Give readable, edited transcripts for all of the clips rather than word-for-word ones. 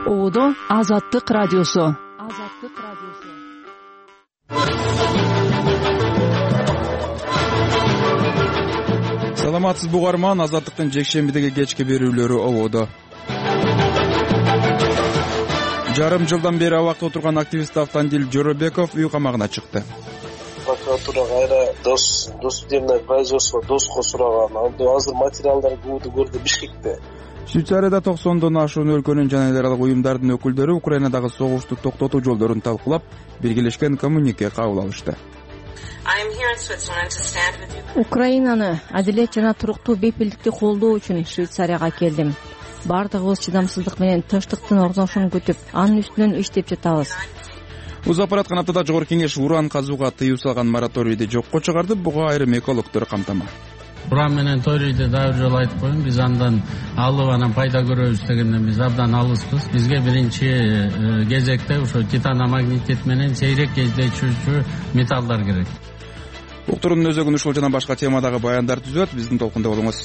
Оодо Азаттык радиосу. Саламатсызбы угарман, Азаттыктын жекшембидеги кечки берүүлөрү ободо. Жарым жылдан бери абакта отурган активист Автандил Жоробеков үй камагына чыкты. Прокуратура кайра досудебное производство доско сураган. Азыр материалдар көрдү Бишкекте. Швейцарияда 90дон ашуун өлкөнүн жана эл аралык уюмдардын өкүлдөрү Украинадагы согушту токтотуу жолдорун талкуулап, биргелешкен коммюнике кабыл алышты. Украинаны адилет жана туруктуу бейпилдикти колдоо үчүн Швейцарияга келдим. Бардыгыбыз чыдамсыздык менен тынчтыктын орношун күтүп, анын үстүнөн иштеп жатабыз. Узап бараткан аптада Жогорку Кеңеш уран казууга тыюу салган мораторийди жокко чыгарды. Буга айрым экологдор камтама. Уран менен торийди дагы бир жолу айтып коеюн, биз андан алып анан пайда көрөбүз дегенден биз абдан алыспыз. Бизге биринчи кезекте ошо титаномагнетит менен сейрек кездечүүчү металлдар керек. Уктуруунун өзөгүн ушул жана башка темадагы баяндар түзөт. Биздин толкунда болуңуз.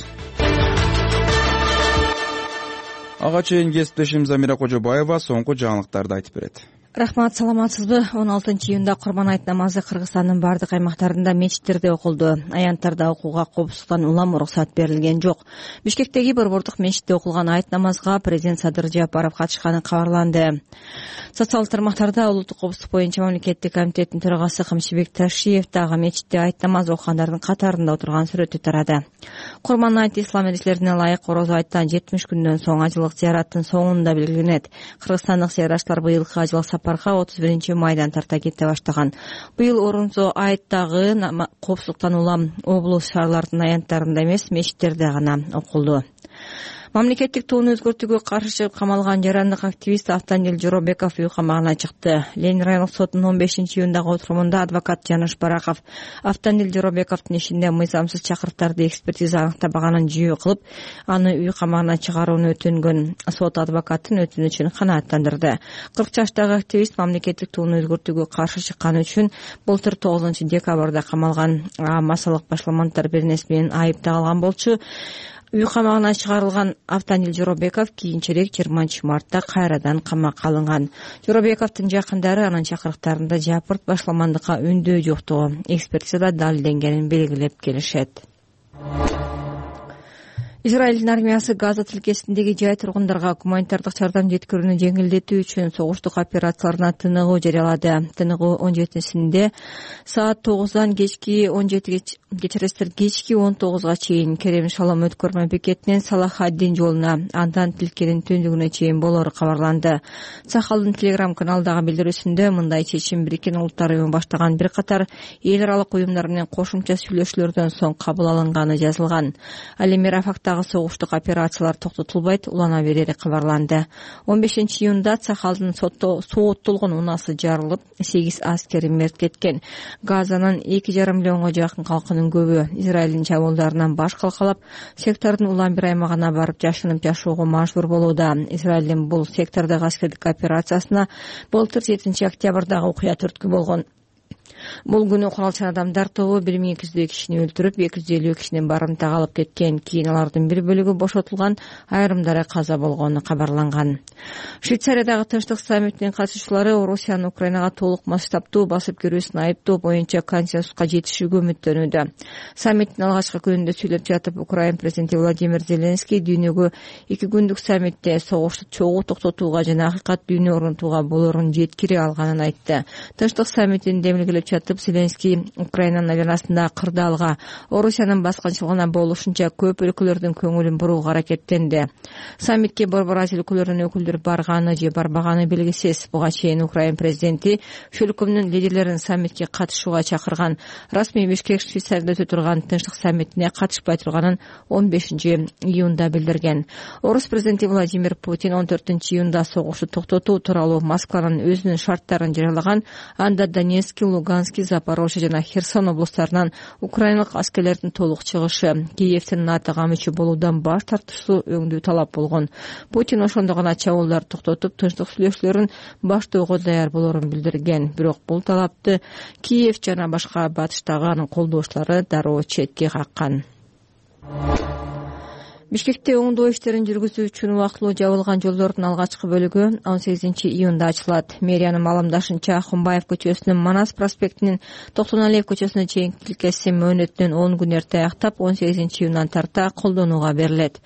Ага чейин кесиптешим Замира Кожобаева соңку жаңылыктарды айтып берет. Рахмат, саламатсызбы? 16-июнда Курман айт намазы Кыргызстандын бардык аймактарында мечиттерде окулду. Аянттарда окууга коопсуздуктан улам уруксат берилген жок. Бишкектеги борбордук мечитте окулган айт намазга президент Садыр Жапаров катышканы кабарланды. Социалдык тармактарда улуттук коопсуздук боюнча мамлекеттик комитеттин төрагасы Камчыбек Ташиев дагы мечитте айт намаз окугандардын катарында отурган сүрөттү тарады. Курман айт ислам адистерине ылайык ороз айттан 70 күндөн соң ажылык зыяраттын соңунда белгиленет. Кыргызстандык зыяратчылар быйылкы ажылык сапарга 31-майдан тарта кете баштаган. Быйыл орунсу айттагы коопсуздуктан улам облус шаарлардын аянттарында эмес, мечиттерде гана окулду. Мамлекеттик тууну өзгөртүүгө каршы чыгып камалган жарандык активист Автандил Жоробеков үй камагына чыкты. Ленин райондук сотунун 15-июндагы отурумунда адвокат Жаныш Бараков Автандил Жоробековдун ишинде мыйзамсыз чакырыктарды экспертиза аныктабаганын жүйө кылып, аны үй камагына чыгарууну өтүнгөн. Сот адвокаттын өтүнүчүн канааттандырды. 40 жаштагы активист мамлекеттик тууну өзгөртүүгө каршы чыкканы үчүн былтыр 9-декабрда камалган. Массалык башламанттар беренеси менен айыпталган болчу. Үй камагына чыгарылган Автандил Жоробеков кийинчерээк 20-мартта кайрадан камакка алынган. Жоробековдун жакындары анын чакырыктарында Жапырт башламандыкка үндөө жоктугу экспертизада далилденгенин белгилеп келишет. Израилдин армиясы Газа тилкесиндеги жай тургундарга гуманитардык жардам жеткирүүнү жеңилдетүү үчүн согуштук операцияларына тыныгуу жарыялады. Тыныгуу 17-синде саат 9-дан кечки 19-га чейин Керем Шалом өткөрмө бекетинен Салахаддин жолуна, андан тилкенин түндүгүнө чейин болору кабарланды. Сахалдын Телеграм каналдагы билдирүүсүндө мындай чечим Бириккен Улуттар уюму баштаган бир катар эл аралык уюмдар менен кошумча сүйлөшүүлөрдөн соң кабыл алынганы жазылган. Ал эми Рафактагы согуштук операциялар токтотулбайт, улана берери кабарланды. 15-июнда Сахалдын сооттолгон унасы жарылып, 8 аскери мерт кеткен. Газанын 2,5 миллионго жакын калкынын көбү Израилдин чабуулдарынан баш калкалап, сектордун улам бир аймагына барып жашынып жашоого мажбур болууда. Израилдин бул сектордогу аскердик операциясына былтыр 7-октябрдагы окуя түрткү болгон. Бул күнү куралчан адамдар тобу 1200 кишини өлтүрүп, 250 кишини барымтага алып кеткен. Кийин алардын бир бөлүгү бошотулган, айрымдары каза болгону кабарланган. Швейцариядагы Тынчтык саммитинин катышуучулары Орусиянын Украинага толук масштабтуу басып кирүүсүн айыптоо боюнча консенсуска жетишүүгө үмүттөнүүдө. Саммиттин алгачкы күнүндө сүйлөп жатып, Украин президенти Владимир Зеленский дүйнөгө 2 күндүк саммитте согушту чогуу токтотууга жана акыйкат дүйнө орнотууга болорун жеткире алганын айтты. Тынчтык саммитин демилгелеп жатып, Зеленский Украинанын авианасында кырдаалга, Орусиянын баскынчылыгына болушунча көп өлкөлөрдүн көңүлүн бурууга аракеттенди. Саммитке борбор азия өлкөлөрүнүн өкүлдөрү барганы же барбаганы белгисиз. Буга чейин Украин президенти өлкөмдүн лидерлерин саммитке катышууга чакырган. Расмий Бишкек Швейцарияда өтө турган Тынчтык саммитине катышпай турганын 15-июнда билдирген. Орус президенти Владимир Путин 14-июнда согушту токтотуу тууралуу Москванын өзүнүн шарттарын жарыялаган. Анда Донецк, Луганский, Запорожье жана Херсон облустарынан украиналык аскерлердин толук чыгышы, Киевдин НАТОга мүчө болуудан баш тартышуу өңдүү талап болгон. Путин ошондо гана чабуулдарды токтотуп, тынчтык сүйлөшүүлөрүн баштоого даяр болорун билдирген. Бирок бул талапты Киев жана башка батыштагы анын колдоочулары дароо четке каккан. Бишкекте оңдоо иштерин жүргүзүү үчүн убактылуу жабылган жолдордун алгачкы бөлүгү 18 июнда ачылат. Мэриянын маалымдашынча, Ахунбаев көчөсүнүн Манас проспектинин Токтоналиев көчөсүнө чейинки тилкеси мөөнөтүнөн 10 күн эрте аяктап 18 июндан тарта колдонууга берилет.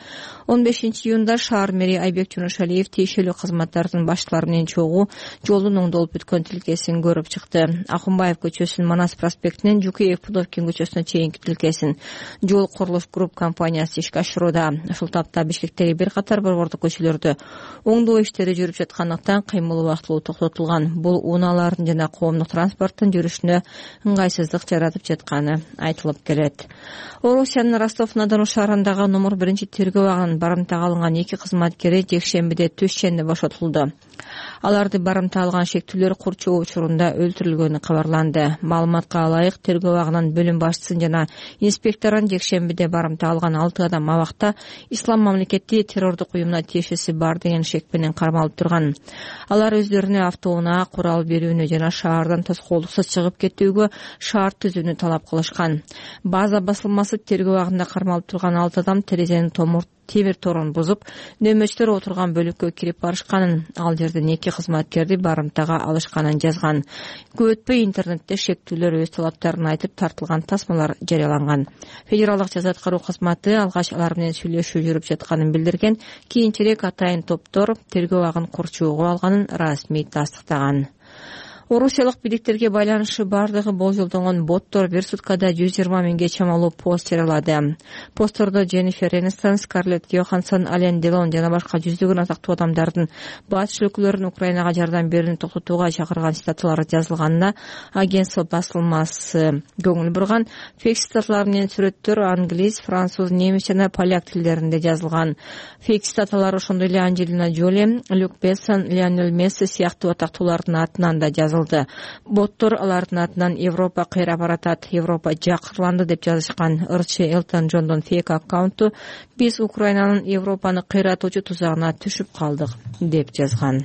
15 июнда шаар мэри Айбек Жунушалиев тиешелүү кызматтардын башчылары менен чогуу жолдун оңдолуп бүткөн тилкесин көрүп чыкты. Ахунбаев көчөсүнүн Манас проспектинен Жукеев Пудовкин көчөсүнө чейинки тилкесин жол курулуш групп компаниясы ишке ашырууда. Ушул тапта Бишкектеги бир катар борбордук көчөлөрдө оңдоо иштери жүрүп жаткандыктан кыймыл убактылуу токтотулган. Бул унаалардын жана коомдук транспорттун жүрүшүнө ыңгайсыздык жаратып жатканы айтылып келет. Орусиянын Ростов-на-Дону шаарындагы номер 1 тергөө абагынын барымтага алынган 2 кызматкери жекшембиде түш ченде бошотулду. Аларды барымта алган шектүүлөр курчоо учурунда өлтүрүлгөнү кабарланды. Маалыматка ылайык, тергөө абагынын бөлүм башчысын жана инспекторун жекшембиде барымта алган 6 адам абакта Ислам мамлекети террордук уюмуна тиешеси бар деген шек менен кармалып турган. Алар өздөрүнө автоунаа курал берүүнү жана шаардан тоскоолдуксуз чыгып кетүүгө шарт түзүүнү талап кылышкан. База басылмасы тергөө абагында кармалып турган 6 адам терезенин темир торун бузуп, нөмөчтөр отурган бөлүккө кирип барышканын, ал жерден 2 кызматкерди барымтага алышканын жазган. Көп өтпөй интернетте шектүүлөр өз талаптарын айтып тартылган тасмалар жарыяланган. Федералдык жаза аткаруу кызматы алгач алар менен сүйлөшүү жүрүп жатканын билдирген, кийинчерээк атайын топтор тергөө абагын курчоого алганын расмий тастыктаган. Орусиялык бийликтерге байланышы бардыгы болжолдонгон боттор бир суткада 120 миңге чамалуу пост жарыялады. Посттордо Дженнифер Энистон, Скарлетт Йоханссон, Ален Делон жана башка жүздөгөн атактуу адамдардын батыш өлкөлөрүнүн Украинага жардам берүүнү токтотууга чакырган цитаталары жазылганына агентство басылмасы көңүл бурган. Фейк цитаталар менен сүрөттөр англис, француз, немис жана поляк тилдеринде жазылган. Фейк цитаталар ошондой эле Анджелина Джоли, Люк Бессон, Лионель Месси сыяктуу атактуулардын атынан да жазылды. Боттор алардын атынан Европа кайра баратат, Европа жакырланды деп жазышкан. Ырчы Элтон Джондон фейк аккаунту биз Украинанын Европаны кыйратуучу тузагына түшүп калдык деп жазган.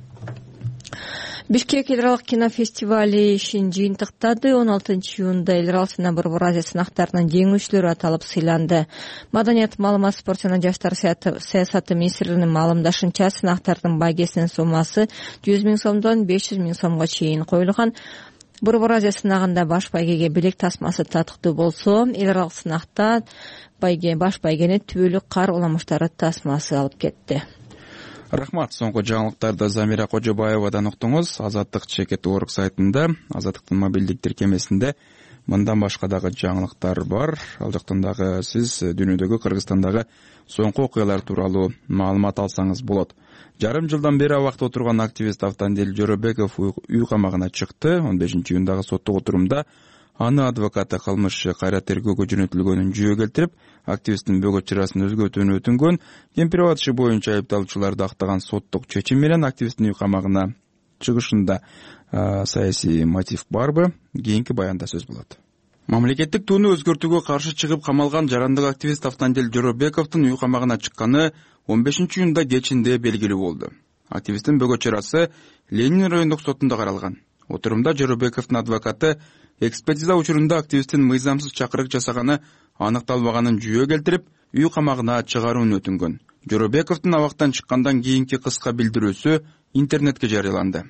Бишкек Федералдык кинофестивали ишин жыйынтыктады. 16 июнда эл аралык Борбор Азия сынактарынын жеңүүчүлөрү аталып сыйланды. Маданият, маалымат, спорт жана жаштар саясаты министрлигинин маалымдашынча, сынактардын байгесинин суммасы 100 миң сомдон 500 миң сомго чейин коюлган. Борбор Азия сынагында баш байгеге билек тасмасы татыктуу болсо, эл аралык сынакта баш байгени түбөлүк кар уламыштары тасмасы алып кетти. Рахмат. Соңку жаңылыктарды Замира Кожобаевадан уктуңуз. Азаттык чекет орг сайтында, Азаттыктын мобилдик тиркемесинде мындан башка дагы жаңылыктар бар. Ал жактан дагы сиз дүйнөдөгү, Кыргызстандагы соңку окуялар тууралуу маалымат алсаңыз болот. Жарым жылдан бери абакта отурган активист Автандил Жоробеков үй камагына чыкты. 15 июндагы соттук отурумда аны адвокаты кылмыш кайра тергөөгө жөнөтүлгөнүн жүйө келтирип, активисттин бөгөт чырасын өзгөртүүнү өтүнгөн. Кемпирабад иши боюнча айыпталуучуларды актаган соттук чечим менен активисттин үй камагына чыгышында саясий мотив барбы? Кийинки баянда сөз болот. Мамлекеттик тууну өзгөртүүгө каршы чыгып камалган жарандык активист Автандил Жоробековдун үй камагына чыкканы 15 июнда кечинде белгилүү болду. Активисттин бөгөт чырасы Ленин райондук сотунда каралган. Отурумда Жоробековдун адвокаты экспертиза учурунда активисттин мыйзамсыз чакырык жасаганы аныкталбаганын жүйө келтирип, үй камагына чыгарууну өтүнгөн. Жоробековдун абактан чыккандан кийинки кыска билдирүүсү интернетке жарыяланды.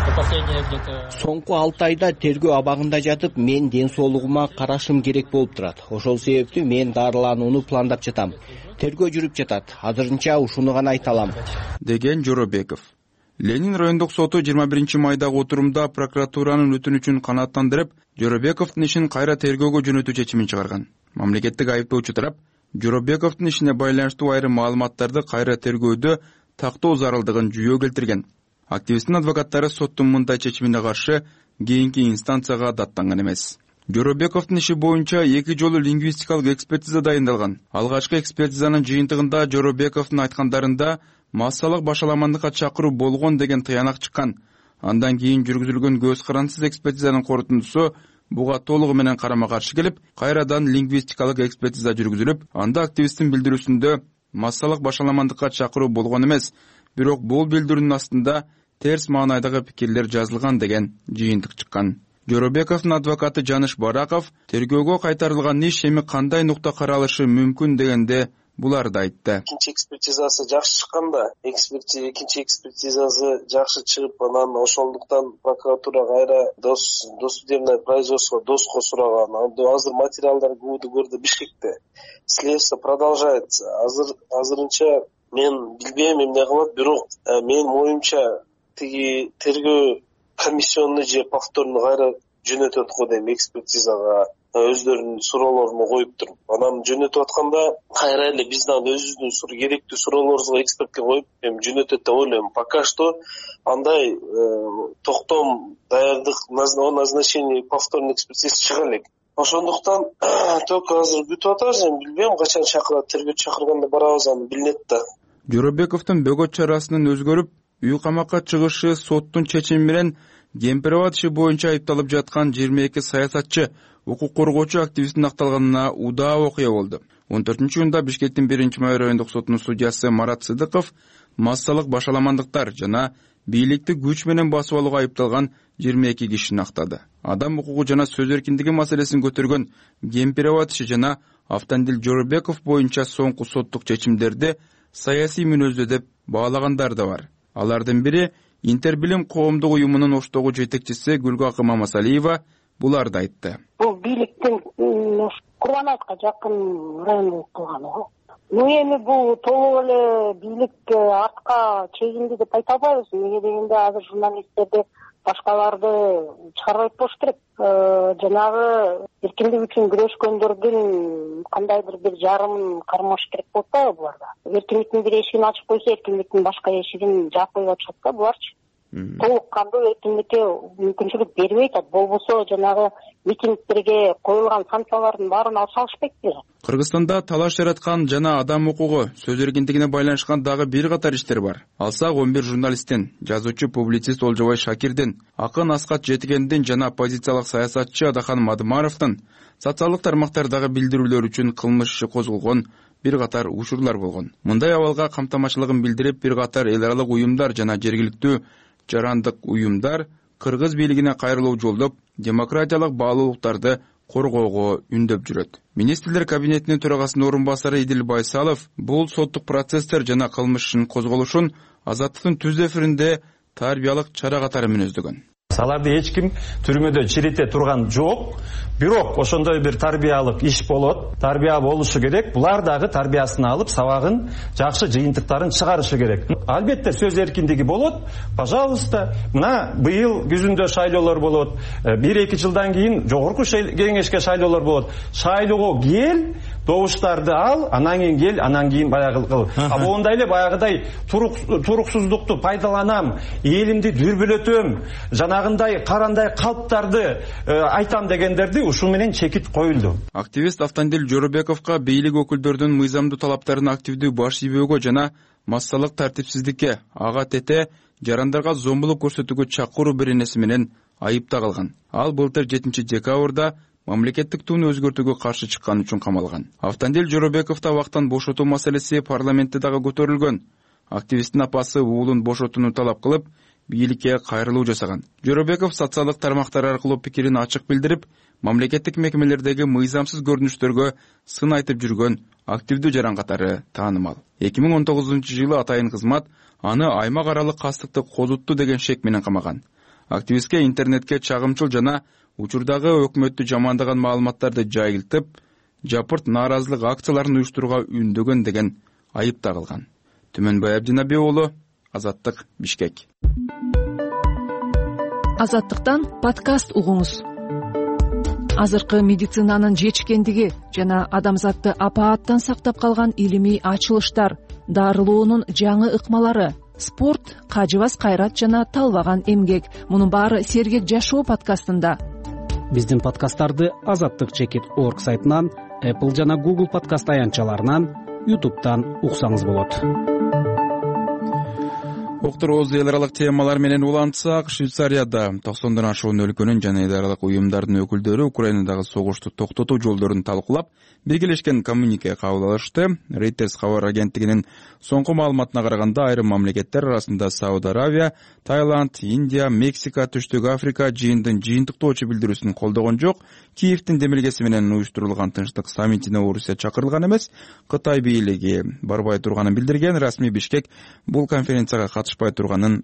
Соңку 6 айда тергөө абагында жатып, мен ден соолугума карашым керек болуп турат. Ошол себептүү мен дарыланууну пландап жатам. Тергөө жүрүп жатат. Азырынча ушуну гана айта алам, деген Жоробеков. Ленин райондук соту 21 майдагы отурумда прокуратуранын өтүнүчүн канааттандырып, Жоробековдун ишин кайра тергөөгө жөнөтүү чечимин чыгарган. Мамлекеттик айыптоочу тарап Жоробековдун ишине байланыштуу айрым маалыматтарды кайра тергөөдө тактоо зарылдыгын жүйө келтирген. Активисттин адвокаттары соттун мындай чечимине каршы кийинки инстанцияга даттанган эмес. Жоробековдун иши боюнча 2 жолу лингвистикалык экспертиза дайындалган. Алгачкы экспертизанын жыйынтыгында Жоробековдун айткандарында массалык башаламандыкка чакыруу болгон деген тыянак чыккан. Андан кийин жүргүзүлгөн көз карансыз экспертизанын корутундусу буга толугу менен карама каршы келип, кайрадан лингвистикалык экспертиза жүргүзүлүп, анда активисттин билдирүүсүндө массалык башаламандыкка чакыруу болгон эмес, бирок бул билдирүүнүн астында терс маанайдагы пикирлер жазылган деген жыйынтык чыккан. Жоробековдун адвокаты Жаныш Бараков тергөөгө кайтарылган иш эми кандай нукта каралышы мүмкүн дегенде буларды айтты. Экинчи экспертизасы жакшы чыкканда, экинчи экспертизасы жакшы чыгып, анан ошондуктан прокуратурага кайра досудебное производство доско сураган. Азыр материалдар көрдү Бишкекте. Следствие продолжается. Азырынча мен билбейм эмне кылат, бирок менин моюмча тиги тергөө комиссионну же повторну кайра жөнөтөт го дейм, экспертизага өздөрүнүн суроолорун коюп туруп. Анан жөнөтүп атканда кайра эле биз дагы өзүбүздүн керектүү суроолорубузга экспертке коюп жөнөтөт деп ойлойм. Пока что андай токтом даярдык о назначении повторной экспертизасы чыга элек. Ошондуктан только азыр күтүп атабыз, билбейм качан чакырат, тергөө чакырганда барабыз, аны билинет да. Жоробековдун бөгөт чарасынын өзгөрүп, үй камакка чыгышы соттун чечими менен Кемпирабад иши боюнча айыпталып жаткан 22 саясатчы, укук коргоочу активисттин акталганына удаа окуя болду. 14-июнда Бишкектин 1-май райондук сотунун судьясы Марат Сыдыков массалык башаламандыктар жана бийликти күч менен басып алууга айыпталган 22 кишини актады. Адам укугу жана сөз эркиндиги маселесин көтөргөн Кемпирабад иши жана Автандил Жоробеков боюнча соңку соттук чечимдерди саясий мүнөздүү деп баалагандар да бар. Алардын бири Интербилим коомдук уюмунун Оштогу жетекчиси Гүлгакы Мамасалиева буларды айтты. Бул бийликтин Курманайытка жакын райондо кылганы го. Эми бул толук эле бийлик артка чегинди деп айта албайбыз. Эмне дегенде азыр журналисттерди башкаларды чыгарбай болуш керек. Жанагы эркиндик үчүн күрөшкөндөрдүн кандайдыр бир жарымын кармаш керек болот да буларда. Эркиндиктин бир эшигин ачып койсо, эркиндиктин башка эшигин жаап коюп атышат да буларчы. Толук кандуу эркиндикке мүмкүнчүлүк бербей атат. Болбосо жанагы митингдерге коюлган санкциялардын баарын алып салышпайт беле. Кыргызстанда талаш жараткан жана адам укугу, сөз эркиндигине байланышкан дагы бир катар иштер бар. Алсак 11 журналисттин, жазуучу публицист Олжобай Шакирдин, акын Аскат Жетигендин жана оппозициялык саясатчы Адахан Мадымаровдун социалдык тармактардагы билдирүүлөр үчүн кылмыш иши козголгон бир катар учурлар болгон. Мындай абалга камтамашчылыгын билдирип, бир катар эл аралык уюмдар жана жергиликтүү жарандык уюмдар кыргыз бийлигине кайрылуу жолдоп, демократиялык баалуулуктарды коргоого үндөп жүрөт. Министрлер кабинетинин төрагасынын орун басары Идил Байсалов бул соттук процесстер жана кылмыш ишинин козголушун Азаттыктын түз эфиринде тарбиялык чара катары мүнөздөгөн. Аларды эч ким түрмөдө чирите турган жок. Бирок ошондой бир тарбиялык иш болот. Тарбия болушу керек. Булар дагы тарбиясын алып, сабагын, жакшы жыйынтыктарын чыгарышы керек. Албетте сөз эркиндиги болот. Пожалуйста, мына быйыл күзүндө шайлоолор болот. 1-2 жылдан кийин жогорку кеңешке шайлоолор болот. Шайлоого кел, добуштарды ал, анан кийин кел, анан кийин баягы кыл. Моундай эле баягыдай туруксуздукту пайдаланам, элимди дүрбөлөтөм, жанагындай карандай калптарды айтам дегендерди ушул менен чекит коюлду. Активист Автандил Жоробековго бийлик өкүлдөрүнүн мыйзамдуу талаптарын активдүү баш ийбөөгө жана массалык тартипсиздикке, ага тете жарандарга зомбулук көрсөтүүгө чакыруу беренеси менен айыпта калган. Ал былтыр 7 декабрда мамлекеттик туunu өзгөртүүгө каршы чыккан үчүн камалган. Автандил Жоробековду абактан бошотуу маселеси парламентте дагы көтөрүлгөн. Активисттин апасы уулун бошотууну талап кылып, бийликке кайрылуу жасаган. Жоробеков социалдык тармактар аркылуу пикирин ачык билдирип, мамлекеттик мекемелердеги мыйзамсыз көрүнүштөргө сын айтып жүргөн активдүү жаран катары таанымал. 2019-жылы атайын кызмат аны аймак аралык кастыкты козутту деген шек менен камаган. Активистке интернетке чагымчыл жана учурдагы өкмөттү жамандаган маалыматтарды жайылтып, жапырт нааразылык акцияларын уюштурууга үндөгөн деген айып тагылган. Түмөнбай Абдинаби уулу, Азаттык, Бишкек. Азаттыктан подкаст угуңуз. Азыркы медицинанын жетишкендиги жана адамзатты апааттан сактап калган илимий ачылыштар, дарылоонун жаңы ыкмалары, спорт, кажыбас кайрат жана талбаган эмгек. Мунун баары Сергек жашоо подкастында. Биздин подкасттарды azattik.org сайтынан, Apple жана Google подкаст аянтчаларынан, YouTube'дан уксаңыз болот. доктор оз эл аралык темалар менен улантсак, Швейцарияда 90дан ашуун өлкөнүн жана эл аралык уюмдардын өкүлдөрү Украинадагы согушту токтотуу жолдорун талкуулап, белгилешкен коммюнике кабыл алышты. Reuters кабар агенттигинин соңку маалыматына караганда, айрым мамлекеттер арасында Сауд Аравия, Таиланд, Индия, Мексика, Түштүк Африка жыйындын жыйынтыктоочу билдирүүсүн колдогон жок. Киевдин демилгеси менен уюштурулган тынчтык саммитине Орусия чакырылган эмес, Кытай бийлиги барбай турганын билдирген. Расмий Бишкек бул конференцияга катышпай турганын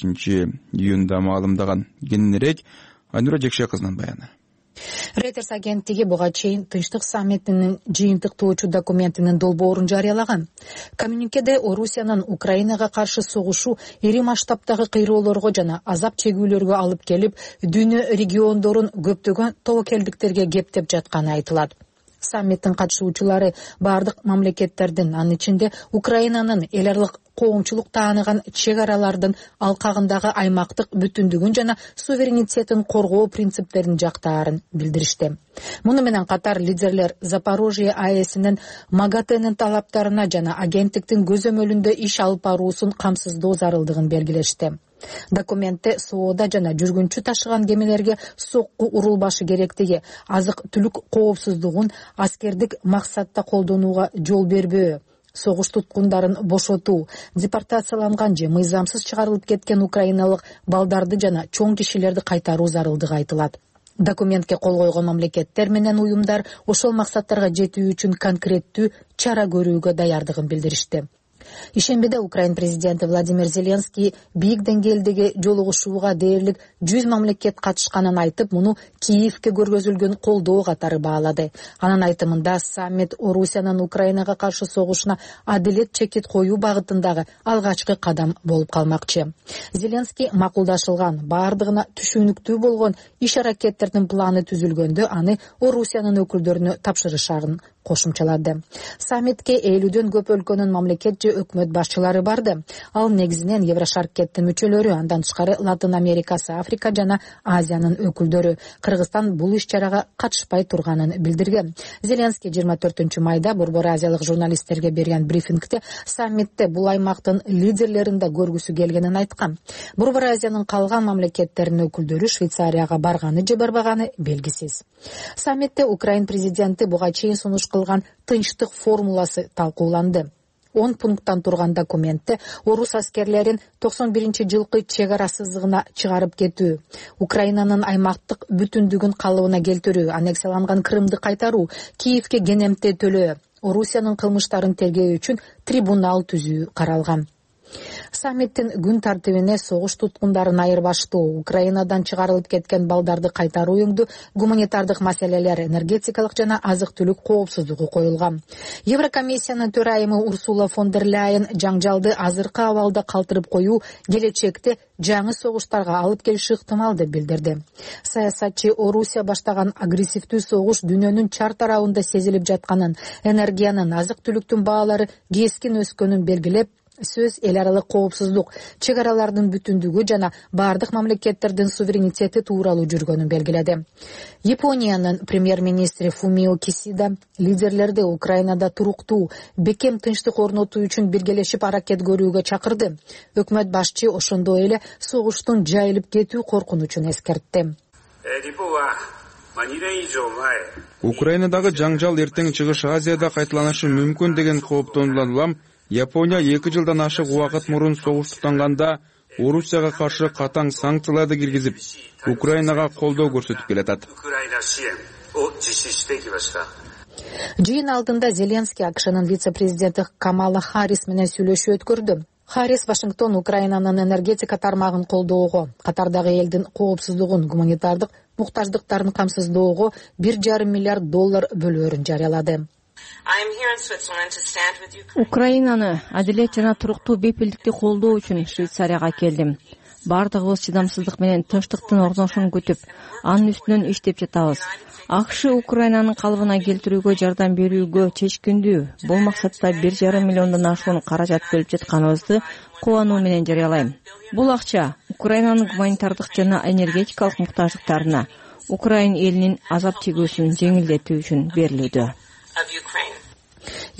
15-июнда маалымдаган. Кененирээк Айнура Жекше кызынын баяны. Reuters агенттиги буга чейин тынчтык саммитинин жыйынтыктоочу документинин долбоорун жарыялаган. Коммюникеде Орусиянын Украинага каршы согушу ири масштабтагы кыйроолорго жана азап чегүүлөргө алып келип, дүйнө региондорун көптөгөн тобокелдиктерге кептеп жатканы айтылат. Саммиттин катышуучулары бардык мамлекеттердин, анын ичинде Украинанын эл аралык коомчулук тааныган чек аралардын алкагындагы аймактык бүтүндүгүн жана суверенитетин коргоо принциптерин жактаарын билдиришти. Муну менен катар лидерлер Запорожье АЭСинин МАГАТЭнин талаптарына жана агенттиктин көзөмөлүндө иш алып баруусун камсыздоо зарылдыгын белгилешти. Документте соода жана жүргүнчү ташыган кемелерге сокку урулбашы керектиги, азык-түлүк коопсуздугун аскердик максатта колдонууга жол бербөө, согуш туткундарын бошотуу, депортацияланган же мыйзамсыз чыгарылып кеткен украиналык балдарды жана чоң кишилерди кайтаруу зарылдыгы айтылат. Документке кол койгон мамлекеттер менен уюмдар ошол максаттарга жетүү үчүн конкреттүү чара көрүүгө даярдыгын билдиришти. Ишембиде Украин президенти Владимир Зеленский бийик деңгээлдеги жолугушууга дээрлик 100 мамлекет катышканын айтып, муну Киевке көргөзүлгөн колдоо катары баалады. Анын айтымында саммит Орусиянын Украинага каршы согушуна адилет чекит коюу багытындагы алгачкы кадам болуп калмакчы. Зеленский макулдашылган, бардыгына түшүнүктүү болгон иш аракеттердин планы түзүлгөндө аны Орусиянын өкүлдөрүнө тапшырышарын кошумчалады. Саммитке 50дөн көп өлкөнүн мамлекет же өкмөт башчылары барды. Ал негизинен Еврошаркеттин мүчөлөрү, андан тышкары Латын Америкасы, Африка жана Азиянын өкүлдөрү. Кыргызстан бул иш-чарага катышпай турганын билдирген. Зеленский 24-майда Борбор Азиялык журналисттерге берген брифингде саммитте бул аймактын лидерлерин да көргүсү келгенин айткан. Борбор Азиянын калган мамлекеттеринин өкүлдөрү Швейцарияга барганы же барбаганы белгисиз. Саммитте Украин президенти буга чейин сунуш кылган тынчтык формуласы талкууланды. 10 пункттан турган документте орус аскерлерин 91-жылкы чек ара сызыгына чыгарып кетүү, Украинанын аймактык бүтүндүгүн калыбына келтирүү, аннексияланган Крымды кайтаруу, Киевке кенемте төлөө, Орусиянын кылмыштарын тергөө үчүн трибунал түзүү каралган. Саммиттин күн тартибине согуш туткундарын айырбаштоо, Украинадан чыгарылып кеткен балдарды кайтаруу өңдүү, гуманитардык маселелер, энергетикалык жана азык-түлүк коопсуздугу коюлган. Еврокомиссиянын төрайымы Урсула фон дер Ляйен жаңжалды азыркы абалда калтырып коюу келечекте жаңы согуштарга алып келиши ыктымал деп билдирди. Саясатчы Орусия баштаган агрессивдүү согуш дүйнөнүн чар тарабында сезилип жатканын, энергиянын, азык-түлүктүн баалары кескин өскөнүн белгилеп, сөз эл аралык коопсуздук, чек аралардын бүтүндүгү жана бардык мамлекеттердин суверенитети тууралуу жүргөнүн белгиледи. Япониянын премьер-министри Фумио Кисида лидерлерди Украинада туруктуу, бекем тынчтык орнотуу үчүн биргелешип аракет көрүүгө чакырды. Өкмөт башчы ошондой эле согуштун жайылып кетүү коркунучун эскертти. Украинадагы жаңжал эртең Чыгыш Азияда кайталанышы мүмкүн деген кооптонулан улам Япония 2 жылдан ашык убакыт мурун согуш тутанганда Орусияга каршы катаң санкцияларды киргизип, Украинага колдоо көрсөтүп келатат. Жыйын алдында Зеленский АКШнын вице-президенти Камала Харрис менен сүйлөшүү өткөрдү. Харрис Вашингтон Украинанын энергетика тармагын колдоого, катардагы элдин коопсуздугун, гуманитардык муктаждыктарын камсыздоого $1,5 миллиард бөлөөрүн жарыялады. Украинаны адилет жана туруктуу бепилдикти колдоо үчүн Швейцарияга келдим. Бардыгыбыз чыдамсыздык менен тынчтыктын орношун күтүп, анын үстүнөн иштеп жатабыз. АКШ Украинанын калыбына келтирүүгө жардам берүүгө чечкиндүү. Бул максатта $1,5 миллиондон ашуун каражат бөлүп жатканыбызды кубануу менен жарыялайм. Бул акча Украинанын гуманитардык жана энергетикалык муктаждыктарына, Украин элинин азап чегүүсүн жеңилдетүү үчүн берилүүдө.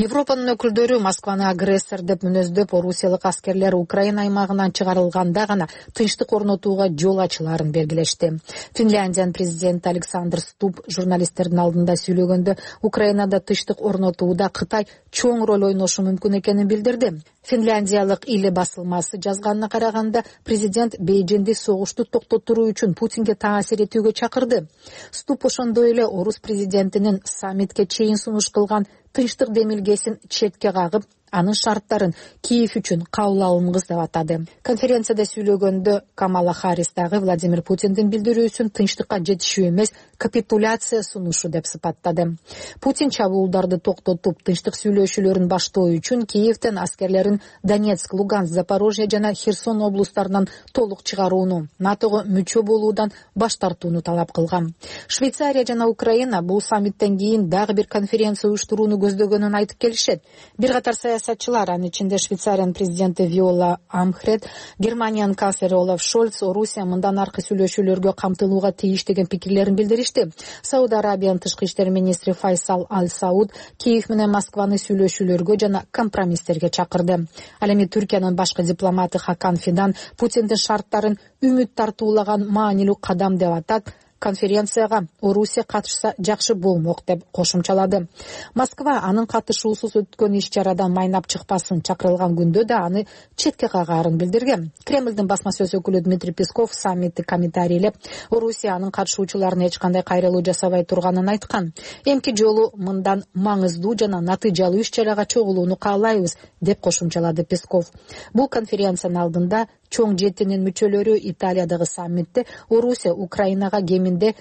Европанын өкүлдөрү Москваны агрессор деп мүнөздөп, орусиялык аскерлер Украина аймагынан чыгарылганда гана тынчтык орнотууга жол ачылаарын белгилешти. Финляндиянын президенти Александр Стуб журналисттердин алдында сүйлөгөндө Украинада тынчтык орнотууда Кытай чоң роль ойношу мүмкүн экенин билдирди. Финляндиялык Иле басылмасы жазганына караганда, президент Бейжинди согушту токтотуруу үчүн Путинге таасир этүүгө чакырды. Стуб ошондой эле орус президентинин саммитке чейин сунуш кылган тынчтык демилгесин четке кагып, анын шарттарын Киев үчүн кабыл алынгыс деп атады. Конференцияда сүйлөгөндө Камала Харрис дагы Владимир Путиндин билдирүүсүн тынчтыкка жетишүү эмес, капитуляция сунушу деп сыпаттады. Путин чабуулдарды токтотуп, тынчтык сүйлөшүүлөрүн баштоо үчүн Киевден аскерлерин Донецк, Луганск, Запорожье жана Херсон облустарынан толук чыгарууну, НАТОго мүчө болуудан баш тартууну талап кылган. Швейцария жана Украина бул саммиттен кийин дагы бир конференция уюштурууну көздөгөнүн айтып келишет. Бир катар саясатчылар, анын ичинде Швейцариянын президенти Виола Амхред, Германиянын канцлери Олаф Шольц, Орусия мындан аркы сүйлөшүүлөргө камтылууга тийиш деген пикирлерин билдиришти. Сауд Арабиянын тышкы иштер министри Файсал Аль-Сауд Киев менен Москваны сүйлөшүүлөргө жана компромисстерге чакырды. Ал эми Түркиянын башкы дипломаты Хакан Фидан Путиндин шарттарын үмүт тартуулаган маанилүү кадам деп атат. Конференцияга Орусия катышса жакшы болмок деп кошумчалады. Москва анын катышуусуз өткөн иш-чарадан майнап чыкпасын чакырылган күндө да аны четке кагаарын билдирген. Кремлдин басма сөз өкүлү Дмитрий Песков саммитти комментарийлеп, Орусия анын катышуучуларына эч кандай кайрылуу жасабай турганын айткан. Эмки жолу мындан маңыздуу жана натыйжалуу иш-чарага чогулууну каалайбыз деп кошумчалады Песков. Бул конференциянын алдында чоң жетинин мүчөлөрү Италиядагы саммитте Орусия Украинага кеминде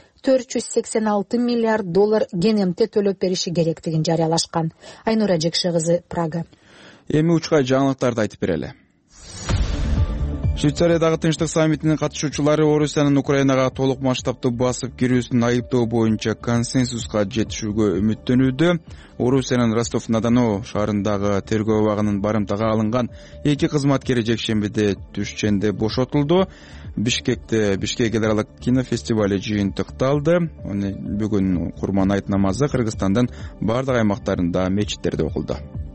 $486 миллиард кенемте төлөп бериши керектигин жарыялашкан. Айнура Жекше кызы, Прага. Эми учкай жаңылыктарды айтып берели. Швейцариядагы тынчтык саммитинин катышуучулары Орусиянын Украинага толук масштабтуу басып кирүүсүн айыптоо боюнча консенсуска жетишүүгө үмүттөнүүдө. Орусиянын Ростов-на-Дону шаарындагы тергөө абагынын барымтага алынган 2 кызматкери жекшембиде түшченде бошотулду. Бишкекте Бишкек эл аралык кинофестивали жыйынтыкталды. Бүгүн Курман айт намазы Кыргызстандын бардык аймактарында мечиттерде окулду.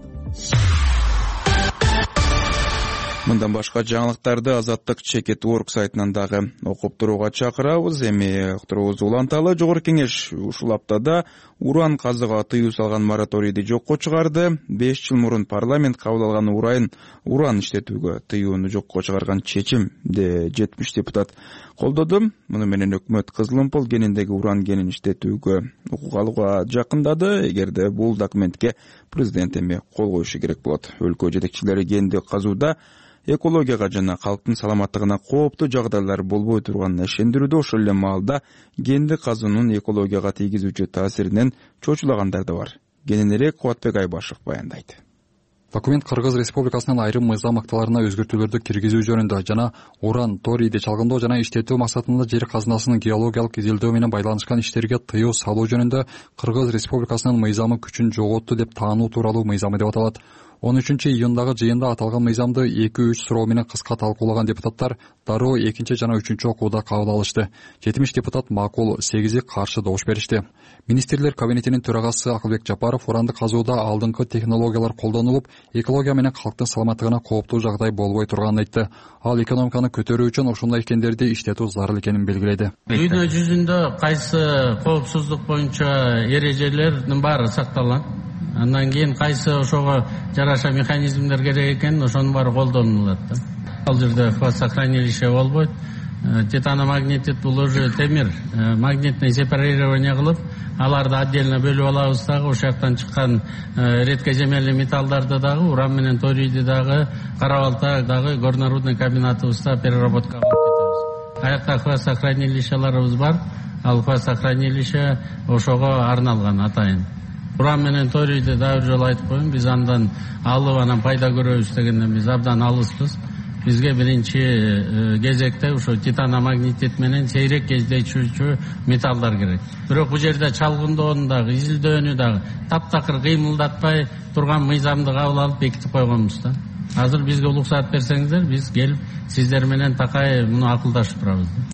Мындан башка жаңылыктарды Азаттык Чекет.org сайтынан дагы окуп турууга чакырабыз. Эми уктуруубузду уланталы. Жогорку кеңеш ушул аптада уран казууга тыюу салган мораторийди жокко чыгарды. 5 жыл мурун парламент кабыл алган уран иштетүүгө тыюуну жокко чыгарган чечимди 70 депутат колдоду. Муну менен өкмөт Кызылымпыл кениндеги уран кенин иштетүүгө укук алууга жакындады. Эгерде бул документке президент эми кол коюшу керек болот. Өлкө жетекчилери кенди казууда экологияга жана калктын саламаттыгына кооптуу жагдайлар болбой турганына ишендирүүдө, ошол эле маалда кенди казуунун экологияга тийгизүүчү таасиринен чочулагандар да бар. Кененирээк Кубатбек Айбашев баяндайт. Документ Кыргыз Республикасынын айрым мыйзам актыларына өзгөртүүлөрдү киргизүү жөнүндө жана уран, торийди чалгындоо жана иштетүү максатында жер казынасынын геологиялык изилдөө менен байланышкан иштерге тыюу салуу жөнүндө Кыргыз Республикасынын мыйзамы күчүн жоготту деп таануу тууралуу мыйзамы деп аталат. 13-июндагы жыйында аталган мыйзамды 2-3 суроо менен кыска талкуулаган депутаттар дароо 2 жана 3 окууда кабыл алышты. 70 депутат макул, 8 каршы добуш беришти. Министрлер кабинетинин төрагасы Акылбек Жапаров уранды казууда алдыңкы технологиялар колдонулуп, экология менен калктын саламаттыгына кооптуу жагдай болбой турганын айтты. Ал экономиканы көтөрүү үчүн ошондой кендерди иштетүү зарыл экенин белгиледи. Дүйнө жүзүндө кайсы коопсуздук боюнча эрежелердин баары сакталган. Андан кийин кайсы ошого жараша механизмдер керек экен, ошонун баары колдонулат да. Ал жерде хвостохранилище болбойт. Титаномагнетит бул уже темир, магнитный сепарирование кылып, аларды отдельно бөлүп алабыз дагы, ошол жактан чыккан редкоземельный металлдарды дагы, уран менен торийди дагы, Кара-Балта дагы горнорудный комбинатыбызда переработкага алып кетебиз. Аякта хвостохранилищелерибиз бар, ал хвостохранилище ошого арналган атайын. Уран менен торийди дагы бир жолу айтып коеюн, биз андан алып анан пайда көрөбүз дегенден биз абдан алыспыз. Бизге биринчи кезекте ошо титаномагнетит менен сейрек кездечүүчү металлдар керек. Бирок бул жерде чалгындоону дагы, изилдөөнү дагы таптакыр кыймылдатпай турган мыйзамды кабыл алып бекитип койгонбуз да. Азыр бизге уруксаат берсеңиздер, биз келип сиздер менен такай муну акылдашып турабыз.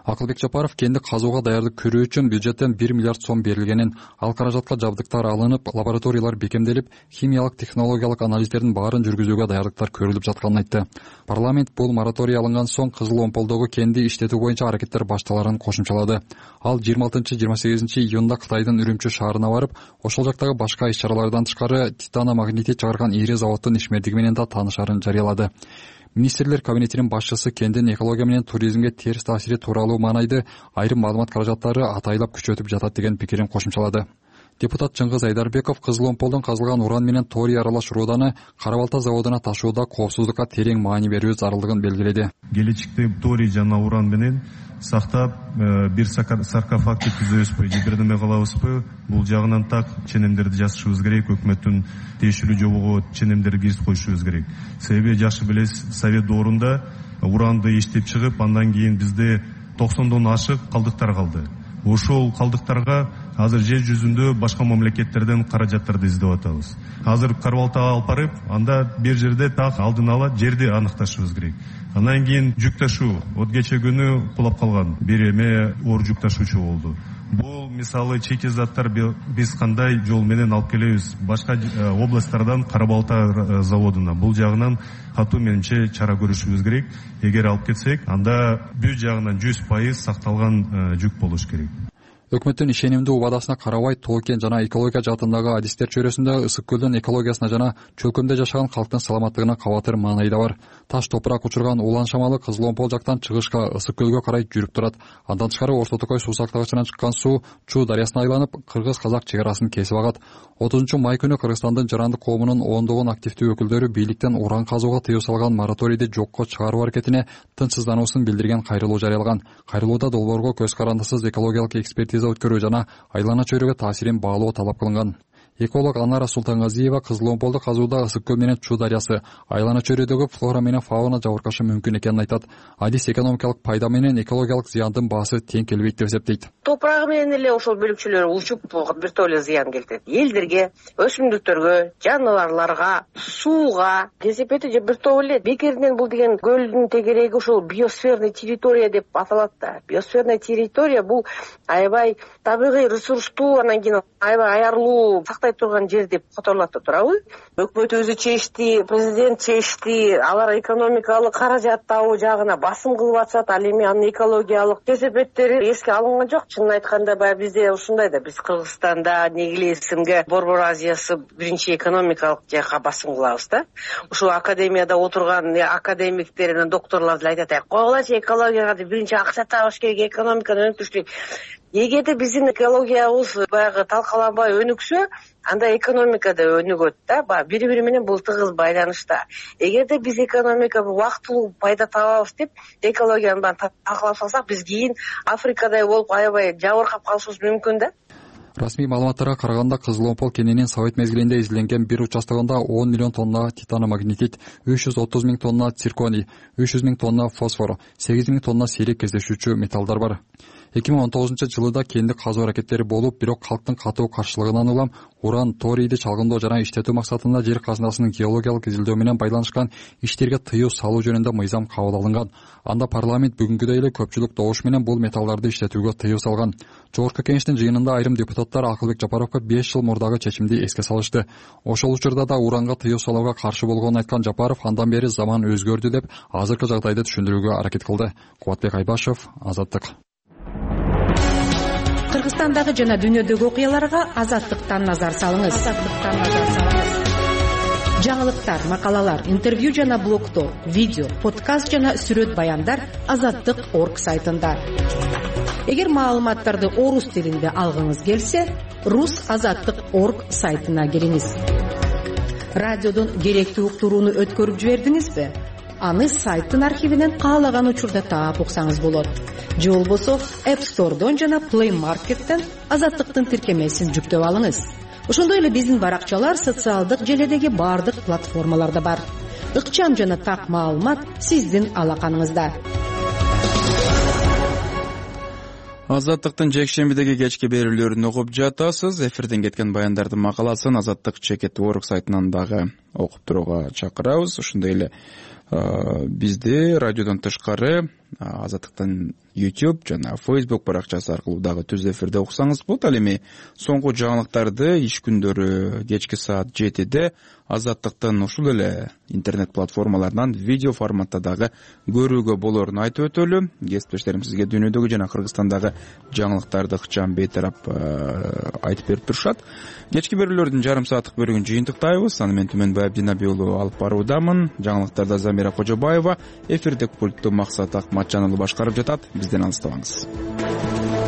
Акылбек Жапаров кендик казууга даярдык көрүү үчүн бюджеттен 1 миллиард сом берилгенин, ал каражатка жабдыктар алынып, лабораториялар бекемделип, химиялык технологиялык анализдердин баарын жүргүзүүгө даярдыктар көрүлүп жатканын айтты. Парламент бул мораторий алынган соң Кызыл Омполдогу кенди иштетүү боюнча аракеттер башталарын кошумчалады. Ал 26-28 июнда Кытайдын Үрүмчү шаарына барып, ошол жактагы башка иш-чаралардан тышкары титаномагнитит чыгарган ири заводдун ишмердиги менен да таанышаарын жарыялады. Министрлер кабинетинин башчысы кендин экология менен туризмге терс таасири тууралуу маанайды айрым маалымат каражаттары атайлап күчөтүп жатат деген пикирин кошумчалады. Депутат Чыңгыз Айдарбеков Кызыл Омполдон казылган уран менен торий аралаш руданы Кара Балта заводуна ташууда коопсуздукка терең маани берүү зарылдыгын белгиледи. Келечекте торий жана уран менен сактап, бир саркофагды түзөбүзбү, же бирдеме кылабызбы? Бул жагынан так ченемдерди жасашыбыз керек, өкмөттүн тиешелүү жобого ченемдерди киргизип коюшубуз керек. Себеби жакшы билесиз, Совет доорунда уранды иштеп чыгып, андан кийин бизде 90дон ашык калдыктар калды. Ошол калдыктарга азыр жер жүзүндө башка мамлекеттерден каражаттарды издеп атабыз. Азыр Кара Балтага алып барып, анда бир жерде так алдын ала жерди аныкташыбыз керек. Андан кийин жүк ташуу, кече күнү кулап калган бир эме оор жүк ташуучу болду. Бул мисалы чеки заттар биз кандай жол менен алып келебиз башка областтардан Кара Балта заводуна. Бул жагынан катуу менимче чара көрүшүбүз керек. Эгер алып кетсек, анда бүт жагынан 100% сакталган жүк болуш керек. Өкмөттүн ишенимдүү убадасына карабай, тоо кен жана экология жаатындагы адистер чөйрөсүндө ысык көлдүн экологиясына жана чөлкөмдө жашаган калктын саламаттыгына кабатыр маанайда бар. Таш топурак учурган улан шамалы Кызыл Омпол жактан чыгышка ысык көлгө карай жүрүп турат. Андан тышкары Орто Токой суу сактагычынан чыккан суу Чуу дарыясына айланып, кыргыз-казак чек арасын кесип агат. 30 май күнү Кыргызстандын жарандык коомунун ондогон активдүү өкүлдөрү бийликтен уран казууга тыюу салган мораторийди жокко чыгаруу аракетине тынчсыздануусун билдирген кайрылуу жарыялаган. Кайрылууда долбоорго көз карандысыз экологиялык экспертиза өткөрүү жана айлана чөйрөгө таасирин баалоо талап кылынган. Эколог Анара Султангазиева Кызыл Омполдо казууда ысык көл менен Чуу дарыясы айлана чөйрөдөгү флора менен фауна жабыркашы мүмкүн экенин айтат. Адис экономикалык пайда менен экологиялык зыяндын баасы тең келбейт деп эсептейт. Топурагы менен эле ошол бөлүкчөлөр учуп бир толе зыян келтирет. Элдерге, өсүмдүктөргө, жаныбарларга, сууга, кесепети же бир топ эле бекеринен бул деген көлдүн тегереги ушул биосферный территория деп аталат да. Биосферный территория бул аябай табигый ресурстуу, анан кийин аябай аярлуу сактай турган жер деп которулат да турабы. Өкмөт өзү чечти, президент чечти, алар экономикалык каражат табуу жагына басым кылып атышат, ал эми анын экологиялык кесепеттери эске алынган жок. Чынын айтканда баягы бизде ушундай да, биз Кыргызстанда Негилесимге Борбор Азиясы биринчи экономикалык жакка басым кылабыз да. Ушул академияда отурган академиктер, докторлор деле айтат, койгулачы экологияга биринчи акча табыш керек, экономиканы өнүктүрүш керек. Эгерде биздин экологиябыз баягы талкаланбай өнүксө, анда экономика да өнүгөт да. Баягы бири-бири менен бул тыгыз байланышта. Эгерде биз экономикага убактылуу пайда табабыз деп экологияны талкалап салсак, биз кийин Африкадай болуп аябай жабыркап калышыбыз мүмкүн да. Расмий маалыматтарга караганда Кызыл Омпол кенинин совет мезгилинде изилинген бир участогунда 10 миллион тонна титаномагнетит, 330 миң тонна цирконий, 300 миң тонна фосфор, 8 миң тонна сейрек кездешүүчү металлдар бар. 2019-жылыда кендик казуу аракеттери болуп, бирок калктын катуу каршылыгынан улам уран, торийди чалгындоо жана иштетүү максатында жер казынасынын геологиялык изилдөө менен байланышкан иштерге тыюу салуу жөнүндө мыйзам кабыл алынган. Анда парламент бүгүнкүдөй эле көпчүлүк добуш менен бул металлдарды иштетүүгө тыюу салган. Жогорку кеңештин жыйынында айрым депутаттар Акылбек Жапаровго 5 жыл мурдагы чечимди эске салышты. Ошол учурда да уранга тыюу салууга каршы болгонун айткан Жапаров андан бери заман өзгөрдү деп азыркы жагдайды түшүндүрүүгө аракет кылды. Кубатбек Айбашев, Азаттык. Кыргызстандагы жана дүйнөдөгү окуяларга Азаттыктан назар салыңыз. Жаңылыктар, макалалар, интервью жана блогдор, видео, подкаст жана сүрөт баяндар Азаттык.орг сайтында. Эгер маалыматтарды орус тилинде алгыңыз келсе, rus.azattik.org сайтына кириңиз. Радиодон керектүү уктурууну өткөрүп жибердиңизби? Аны сайттын архивинен каалаган учурда таап уксаңыз болот. Же болбосо App Store'дон жана Play Market'тен Азаттыктын тиркемесин жүктөп алыңыз. Ошондой эле биздин баракчалар социалдык желедеги бардык платформаларда бар. Ыкчам жана так маалымат сиздин алаканыңызда. Азаттыктын жекшембидеги кечки берүүлөрүн угуп жатасыз. Эфирден кеткен баяндардын макаласын Азаттык.org сайтынан дагы окуп турууга чакырабыз. Ошондой эле бизде радиодон тышкары Азаттыктын YouTube жана Facebook баракчасы аркылуу дагы түз эфирде уксаңыз болот. Ал эми соңку жаңылыктарды иш күндөрү кечки саат 7-де Азаттыктын ушул эле интернет платформаларынан видео форматта дагы көрүүгө болорун айтып өтөлү. Кесиптештерим сизге дүйнөдөгү жана Кыргызстандагы жаңылыктарды ыкчам бейтарап айтып берип турушат. Кечки берүүлөрдүн жарым сааттык бөлүгүн жыйынтыктайбыз. Аны мен Түмөнбай Абдинабий уулу алып баруудамын. Жаңылыктарда Замира Кожобаева, эфирдик пультту Максат Акматжан уулу башкарып жатат. Бизден алыстабаңыз.